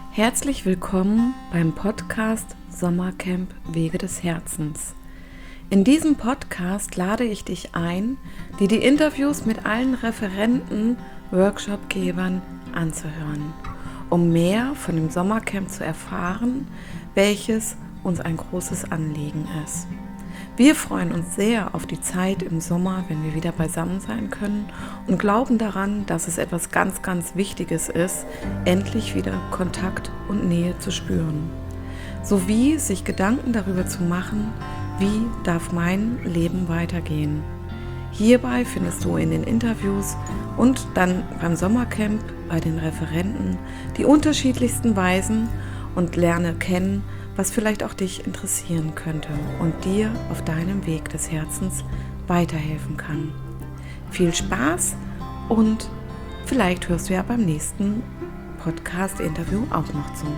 Herzlich willkommen beim Podcast Sommercamp Wege des Herzens. In diesem Podcast lade ich dich ein, dir die Interviews mit allen Referenten, Workshopgebern anzuhören, um mehr von dem Sommercamp zu erfahren, welches uns ein großes Anliegen ist. Wir freuen uns sehr auf die Zeit im Sommer, wenn wir wieder beisammen sein können und glauben daran, dass es etwas ganz, ganz Wichtiges ist, endlich wieder Kontakt und Nähe zu spüren. Sowie sich Gedanken darüber zu machen, wie darf mein Leben weitergehen. Hierbei findest du in den Interviews und dann beim Sommercamp bei den Referenten die unterschiedlichsten Weisen und lerne kennen, was vielleicht auch dich interessieren könnte und dir auf deinem Weg des Herzens weiterhelfen kann. Viel Spaß und vielleicht hörst du ja beim nächsten Podcast-Interview auch noch zu.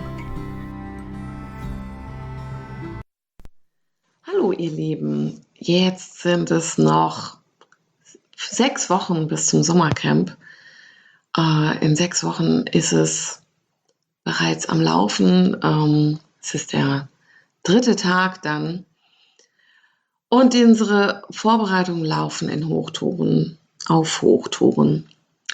Hallo ihr Lieben, jetzt sind es noch 6 Wochen bis zum Sommercamp. In 6 Wochen ist es bereits am Laufen. Es ist der 3. Tag dann. Und unsere Vorbereitungen laufen in Hochtouren, auf Hochtouren.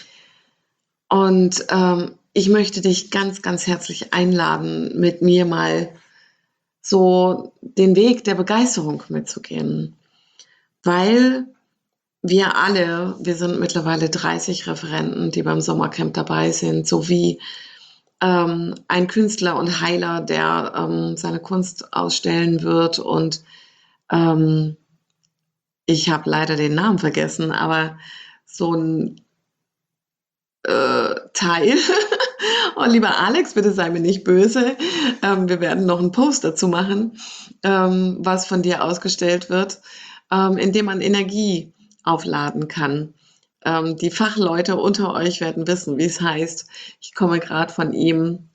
Und ich möchte dich ganz, ganz herzlich einladen, mit mir mal so den Weg der Begeisterung mitzugehen. Weil wir sind mittlerweile 30 Referenten, die beim Sommercamp dabei sind, sowie ein Künstler und Heiler, der seine Kunst ausstellen wird. Und ich habe leider den Namen vergessen, aber so ein Teil. Und lieber Alex, bitte sei mir nicht böse. Wir werden noch einen Post dazu machen, was von dir ausgestellt wird, in dem man Energie aufladen kann. Die Fachleute unter euch werden wissen, wie es heißt. Ich komme gerade von ihm,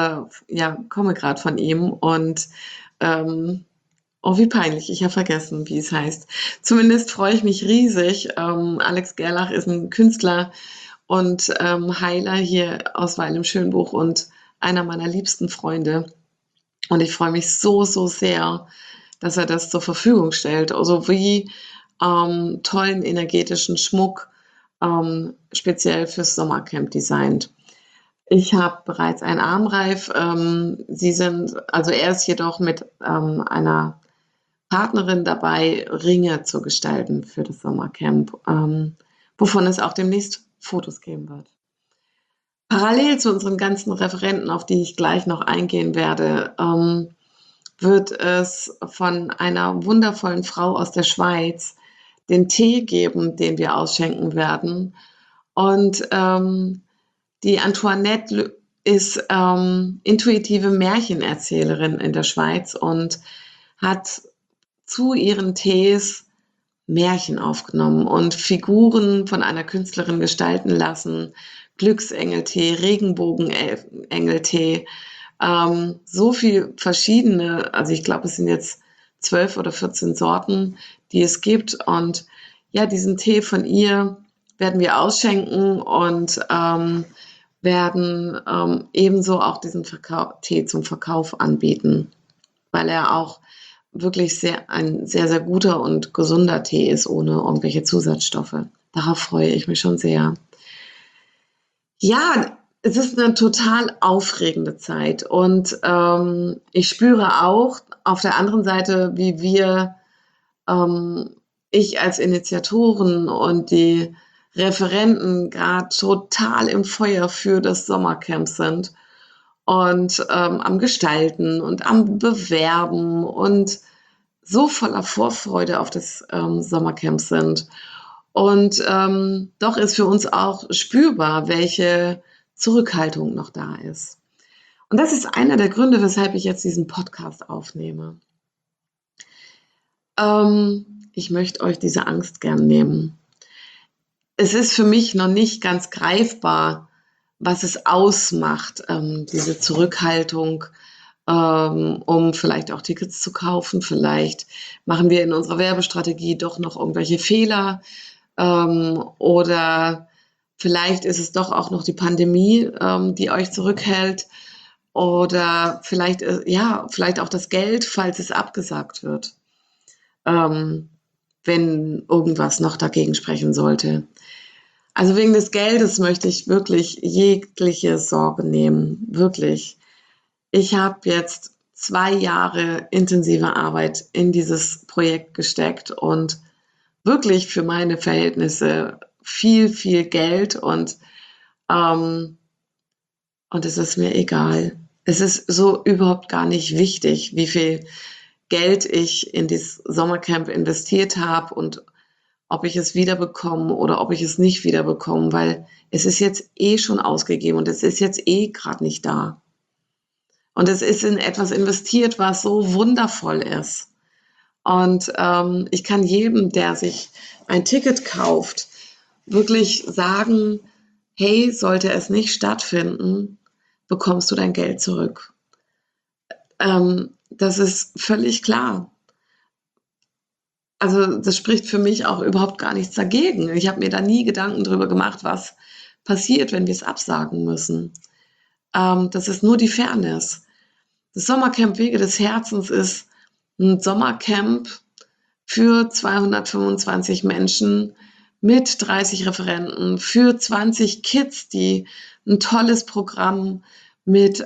und oh, wie peinlich, ich habe vergessen, wie es heißt. Zumindest freue ich mich riesig. Alex Gerlach ist ein Künstler und Heiler hier aus Weil im Schönbuch und einer meiner liebsten Freunde. Und ich freue mich so, so sehr, dass er das zur Verfügung stellt. Also wie tollen energetischen Schmuck speziell fürs Sommercamp designt. Ich habe bereits einen Armreif. Er ist jedoch mit einer Partnerin dabei, Ringe zu gestalten für das Sommercamp, wovon es auch demnächst Fotos geben wird. Parallel zu unseren ganzen Referenten, auf die ich gleich noch eingehen werde, wird es von einer wundervollen Frau aus der Schweiz den Tee geben, den wir ausschenken werden. Und die Antoinette ist intuitive Märchenerzählerin in der Schweiz und hat zu ihren Tees Märchen aufgenommen und Figuren von einer Künstlerin gestalten lassen. Glücksengeltee, Regenbogenengeltee, so viel verschiedene, also ich glaube, es sind jetzt 12 oder 14 Sorten, die es gibt. Und ja, diesen Tee von ihr werden wir ausschenken und werden ebenso auch diesen Tee zum Verkauf anbieten, weil er auch wirklich ein sehr, sehr guter und gesunder Tee ist, ohne irgendwelche Zusatzstoffe. Darauf freue ich mich schon sehr. Ja, es ist eine total aufregende Zeit und ich spüre auch auf der anderen Seite, wie ich als Initiatoren und die Referenten gerade total im Feuer für das Sommercamp sind und am Gestalten und am Bewerben und so voller Vorfreude auf das Sommercamp sind. Und doch ist für uns auch spürbar, welche Zurückhaltung noch da ist. Und das ist einer der Gründe, weshalb ich jetzt diesen Podcast aufnehme. Ich möchte euch diese Angst gern nehmen. Es ist für mich noch nicht ganz greifbar, was es ausmacht, diese Zurückhaltung, um vielleicht auch Tickets zu kaufen. Vielleicht machen wir in unserer Werbestrategie doch noch irgendwelche Fehler, oder vielleicht ist es doch auch noch die Pandemie, die euch zurückhält. oder vielleicht, ja, vielleicht auch das Geld, falls es abgesagt wird, ähm, wenn irgendwas noch dagegen sprechen sollte. Also wegen des Geldes möchte ich wirklich jegliche Sorge nehmen, wirklich. Ich habe jetzt 2 Jahre intensive Arbeit in dieses Projekt gesteckt und wirklich für meine Verhältnisse viel, viel Geld ähm, und es ist mir egal. Es ist so überhaupt gar nicht wichtig, wie viel Geld ich in dieses Sommercamp investiert habe und ob ich es wiederbekomme oder ob ich es nicht wiederbekomme, weil es ist jetzt eh schon ausgegeben und es ist jetzt eh gerade nicht da. Und es ist in etwas investiert, was so wundervoll ist. Und ich kann jedem, der sich ein Ticket kauft, wirklich sagen, hey, sollte es nicht stattfinden, bekommst du dein Geld zurück. Das ist völlig klar. Also das spricht für mich auch überhaupt gar nichts dagegen. Ich habe mir da nie Gedanken drüber gemacht, was passiert, wenn wir es absagen müssen. Das ist nur die Fairness. Das Sommercamp Wege des Herzens ist ein Sommercamp für 225 Menschen mit 30 Referenten, für 20 Kids, die ein tolles Programm mit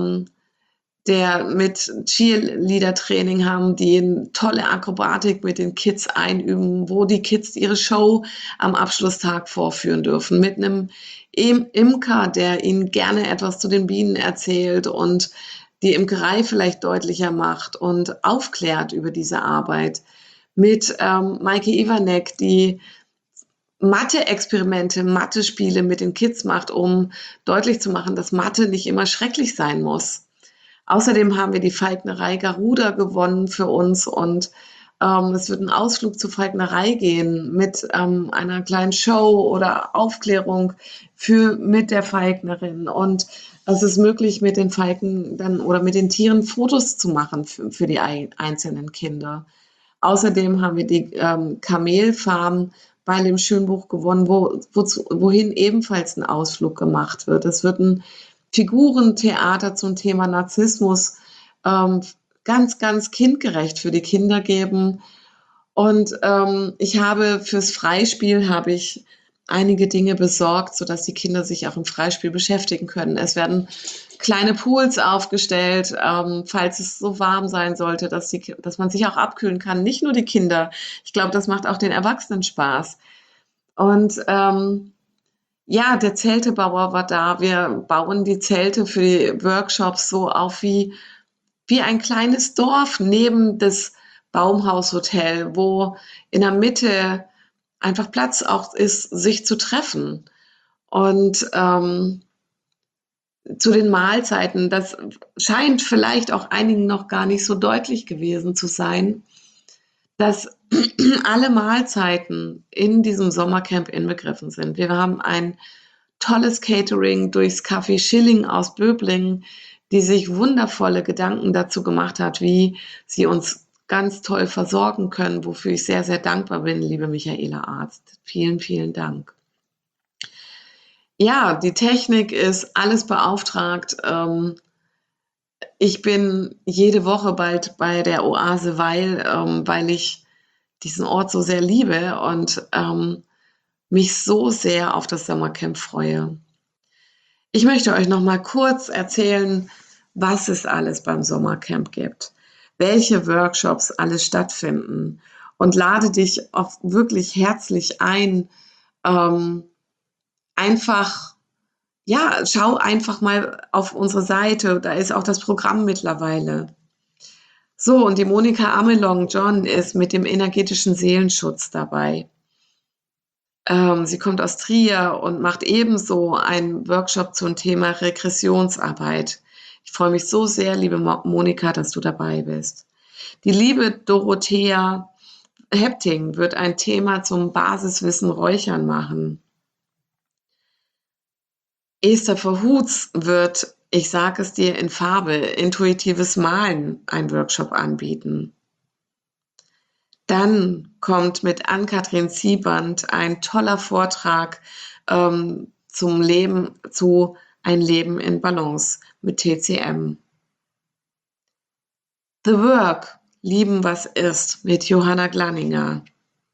mit Cheerleader-Training haben, die eine tolle Akrobatik mit den Kids einüben, wo die Kids ihre Show am Abschlusstag vorführen dürfen, mit einem Imker, der ihnen gerne etwas zu den Bienen erzählt und die Imkerei vielleicht deutlicher macht und aufklärt über diese Arbeit, mit Maike Iwanek, die Mathe-Experimente, Mathe-Spiele mit den Kids macht, um deutlich zu machen, dass Mathe nicht immer schrecklich sein muss. Außerdem haben wir die Falknerei Garuda gewonnen für uns und es wird ein Ausflug zur Falknerei gehen mit einer kleinen Show oder Aufklärung mit der Falknerin. Und es ist möglich, mit den Falken dann oder mit den Tieren Fotos zu machen für die einzelnen Kinder. Außerdem haben wir die Kamelfarm bei dem Schönbuch gewonnen, wohin ebenfalls ein Ausflug gemacht wird. Es wird ein Figurentheater zum Thema Narzissmus ähm, ganz, ganz kindgerecht für die Kinder geben. Und ich habe fürs Freispiel habe ich einige Dinge besorgt, sodass die Kinder sich auch im Freispiel beschäftigen können. Es werden kleine Pools aufgestellt, falls es so warm sein sollte, dass man sich auch abkühlen kann. Nicht nur die Kinder. Ich glaube, das macht auch den Erwachsenen Spaß. Und ja, der Zeltebauer war da. Wir bauen die Zelte für die Workshops so auf wie ein kleines Dorf neben das Baumhaushotel, wo in der Mitte einfach Platz auch ist, sich zu treffen. Und zu den Mahlzeiten, das scheint vielleicht auch einigen noch gar nicht so deutlich gewesen zu sein, dass alle Mahlzeiten in diesem Sommercamp inbegriffen sind. Wir haben ein tolles Catering durchs Café Schilling aus Böblingen, die sich wundervolle Gedanken dazu gemacht hat, wie sie uns ganz toll versorgen können, wofür ich sehr, sehr dankbar bin, liebe Michaela Arzt. Vielen, vielen Dank. Ja, die Technik ist alles beauftragt. Ich bin jede Woche bald bei der Oase weil ich diesen Ort so sehr liebe und mich so sehr auf das Sommercamp freue. Ich möchte euch noch mal kurz erzählen, was es alles beim Sommercamp gibt, welche Workshops alles stattfinden und lade dich auch wirklich herzlich ein, ähm, einfach, ja, schau einfach mal auf unsere Seite, da ist auch das Programm mittlerweile. So, und die Monika Amelong-John ist mit dem energetischen Seelenschutz dabei. Sie kommt aus Trier und macht ebenso einen Workshop zum Thema Regressionsarbeit. Ich freue mich so sehr, liebe Monika, dass du dabei bist. Die liebe Dorothea Hepting wird ein Thema zum Basiswissen Räuchern machen. Esther Verhutz wird, ich sage es dir in Farbe, intuitives Malen einen Workshop anbieten. Dann kommt mit Ann-Kathrin Sieband ein toller Vortrag zum Leben, zu Ein Leben in Balance mit TCM. The Work, Lieben, was ist, mit Johanna Glanninger.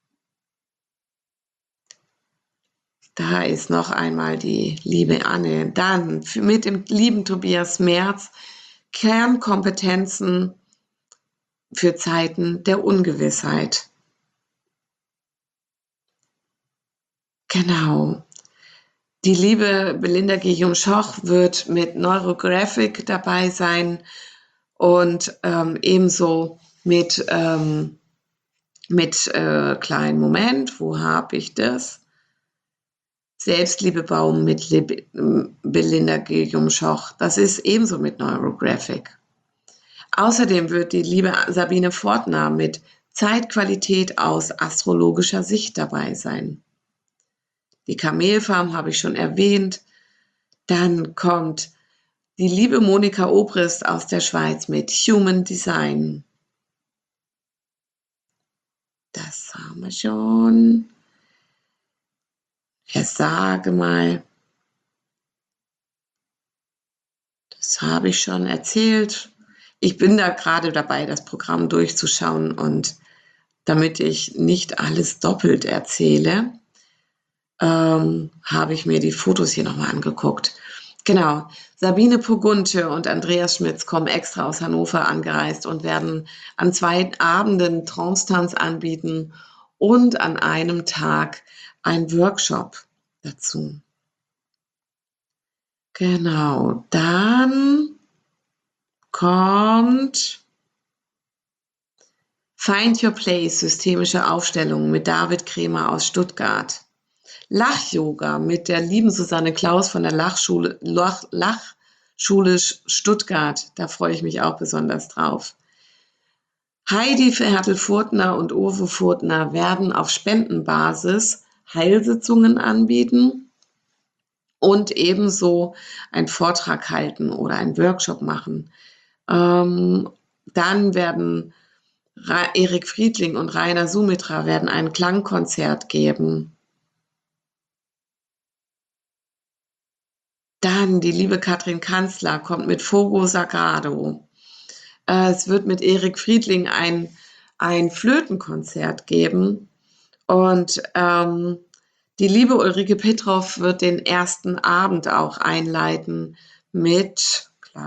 Da ist noch einmal die liebe Anne. Dann mit dem lieben Tobias Merz, Kernkompetenzen für Zeiten der Ungewissheit. Genau. Die liebe Belinda Guillaume-Schoch wird mit Neurographic dabei sein und ebenso mit kleinen Moment, wo habe ich das? Selbstliebebaum mit Belinda Guillaume-Schoch. Das ist ebenso mit Neurographic. Außerdem wird die liebe Sabine Fortner mit Zeitqualität aus astrologischer Sicht dabei sein. Die Kamelfarm habe ich schon erwähnt. Dann kommt die liebe Monika Obrist aus der Schweiz mit Human Design. Das haben wir schon. Ja, sage mal. Das habe ich schon erzählt. Ich bin da gerade dabei, das Programm durchzuschauen und damit ich nicht alles doppelt erzähle, habe ich mir die Fotos hier nochmal angeguckt. Genau, Sabine Pogunte und Andreas Schmitz kommen extra aus Hannover angereist und werden an 2 Abenden Trance-Tanz anbieten und an einem Tag ein Workshop dazu. Genau, dann kommt Find Your Place, systemische Aufstellung mit David Kremer aus Stuttgart. Lach-Yoga mit der lieben Susanne Klaus von der Lachschule Stuttgart. Da freue ich mich auch besonders drauf. Heidi Hertel-Furtner und Uwe Furtner werden auf Spendenbasis Heilsitzungen anbieten und ebenso einen Vortrag halten oder einen Workshop machen. Dann werden Erik Friedling und Rainer Sumitra werden ein Klangkonzert geben. Dann die liebe Katrin Kanzler kommt mit Fogo Sagrado. Es wird mit Erik Friedling ein Flötenkonzert geben. Und die liebe Ulrike Petroff wird den ersten Abend auch einleiten mit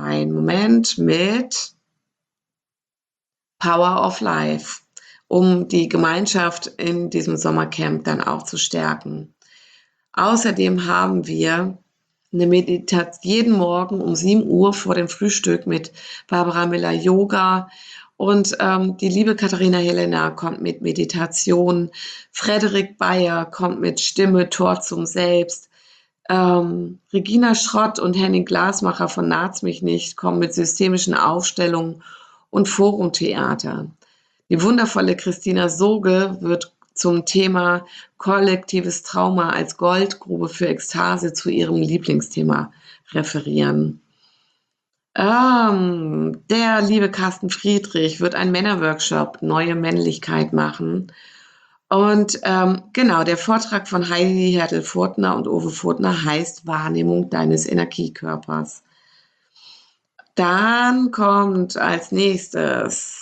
Power of Life, um die Gemeinschaft in diesem Sommercamp dann auch zu stärken. Außerdem haben wir eine Meditation jeden Morgen um 7 Uhr vor dem Frühstück mit Barbara Miller Yoga und die liebe Katharina Helena kommt mit Meditation, Frederik Bayer kommt mit Stimme, Tor zum Selbst, Regina Schrott und Henning Glasmacher von Naht's mich nicht kommen mit systemischen Aufstellungen und Forumtheater. Die wundervolle Christina Soge wird zum Thema kollektives Trauma als Goldgrube für Ekstase zu ihrem Lieblingsthema referieren. Der liebe Carsten Friedrich wird einen Männerworkshop Neue Männlichkeit machen. Und genau, der Vortrag von Heidi Hertel-Furtner und Uwe Furtner heißt Wahrnehmung deines Energiekörpers. Dann kommt als nächstes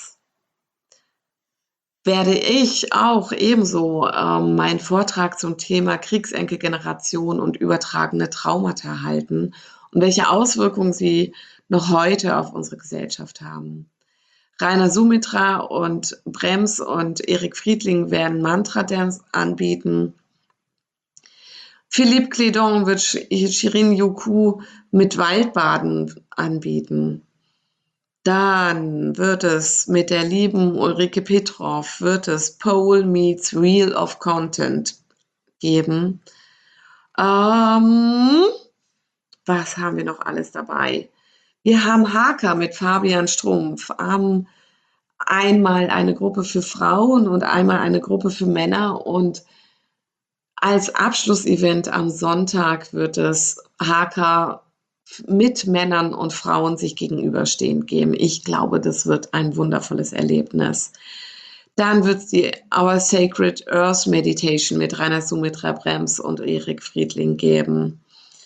werde ich auch ebenso meinen Vortrag zum Thema Kriegsenkelgeneration und übertragene Traumata halten und welche Auswirkungen sie noch heute auf unsere Gesellschaft haben. Rainer Sumitra und Brems und Erik Friedling werden Mantra-Dance anbieten. Philippe Clédon wird Shirin Yoku mit Waldbaden anbieten. Dann wird es mit der lieben Ulrike Petroff Pole Meets Reel of Content geben. Was haben wir noch alles dabei? Wir haben Haka mit Fabian Strumpf, haben einmal eine Gruppe für Frauen und einmal eine Gruppe für Männer und als Abschlussevent am Sonntag wird es Haka mit Männern und Frauen sich gegenüberstehend geben. Ich glaube, das wird ein wundervolles Erlebnis. Dann wird es die Our Sacred Earth Meditation mit Rainer Sumitra Brems und Erik Friedling geben.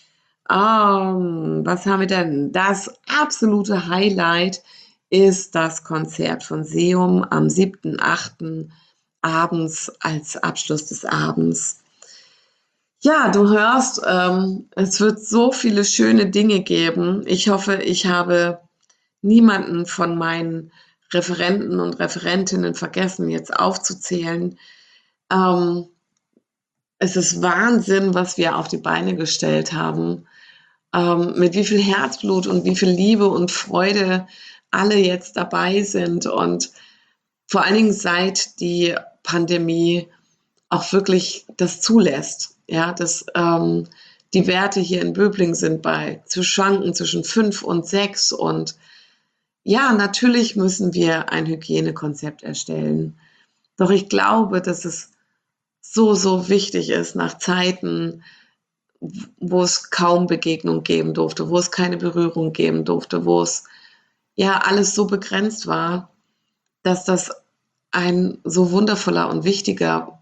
Was haben wir denn? Das absolute Highlight ist das Konzert von Seum am 7.8. abends als Abschluss des Abends. Ja, du hörst, es wird so viele schöne Dinge geben. Ich hoffe, ich habe niemanden von meinen Referenten und Referentinnen vergessen, jetzt aufzuzählen. Ähm, Es ist Wahnsinn, was wir auf die Beine gestellt haben, mit wie viel Herzblut und wie viel Liebe und Freude alle jetzt dabei sind und vor allen Dingen seit die Pandemie auch wirklich das zulässt, ja, dass die Werte hier in Böblingen sind zu schwanken zwischen 5 und 6 und ja, natürlich müssen wir ein Hygienekonzept erstellen. Doch ich glaube, dass es so wichtig ist nach Zeiten, wo es kaum Begegnung geben durfte, wo es keine Berührung geben durfte, wo es ja alles so begrenzt war, dass das ein so wundervoller und wichtiger,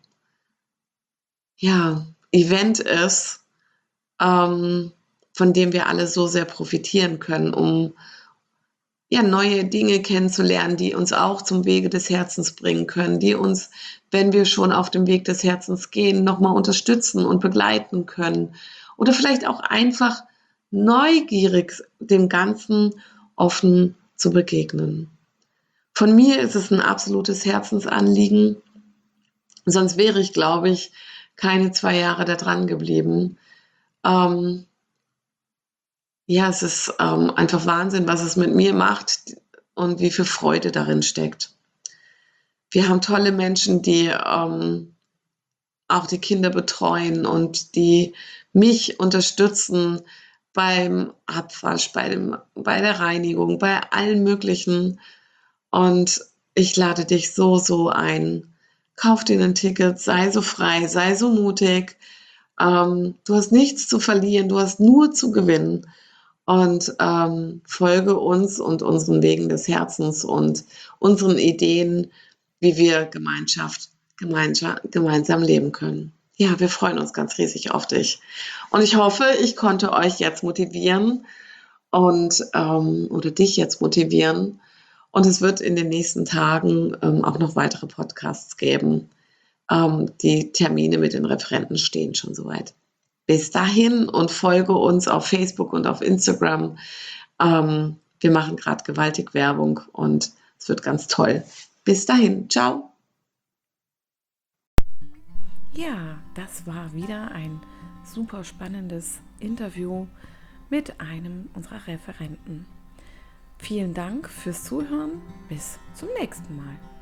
ja, Event ist, ähm, von dem wir alle so sehr profitieren können, um ja, neue Dinge kennenzulernen, die uns auch zum Wege des Herzens bringen können, die uns, wenn wir schon auf dem Weg des Herzens gehen, nochmal unterstützen und begleiten können. Oder vielleicht auch einfach neugierig dem Ganzen offen zu begegnen. Von mir ist es ein absolutes Herzensanliegen, sonst wäre ich, glaube ich, keine 2 Jahre da dran geblieben. Ähm, Ja, es ist, einfach Wahnsinn, was es mit mir macht und wie viel Freude darin steckt. Wir haben tolle Menschen, die, auch die Kinder betreuen und die mich unterstützen beim Abwasch, bei der Reinigung, bei allen möglichen. Und ich lade dich so ein. Kauf dir ein Ticket, sei so frei, sei so mutig. Du hast nichts zu verlieren, du hast nur zu gewinnen. Und folge uns und unseren Wegen des Herzens und unseren Ideen, wie wir gemeinsam leben können. Ja, wir freuen uns ganz riesig auf dich. Und ich hoffe, ich konnte euch jetzt motivieren und oder dich jetzt motivieren. Und es wird in den nächsten Tagen auch noch weitere Podcasts geben. Die Termine mit den Referenten stehen schon soweit. Bis dahin und folge uns auf Facebook und auf Instagram. Wir machen gerade gewaltig Werbung und es wird ganz toll. Bis dahin, ciao. Ja, das war wieder ein super spannendes Interview mit einem unserer Referenten. Vielen Dank fürs Zuhören. Bis zum nächsten Mal.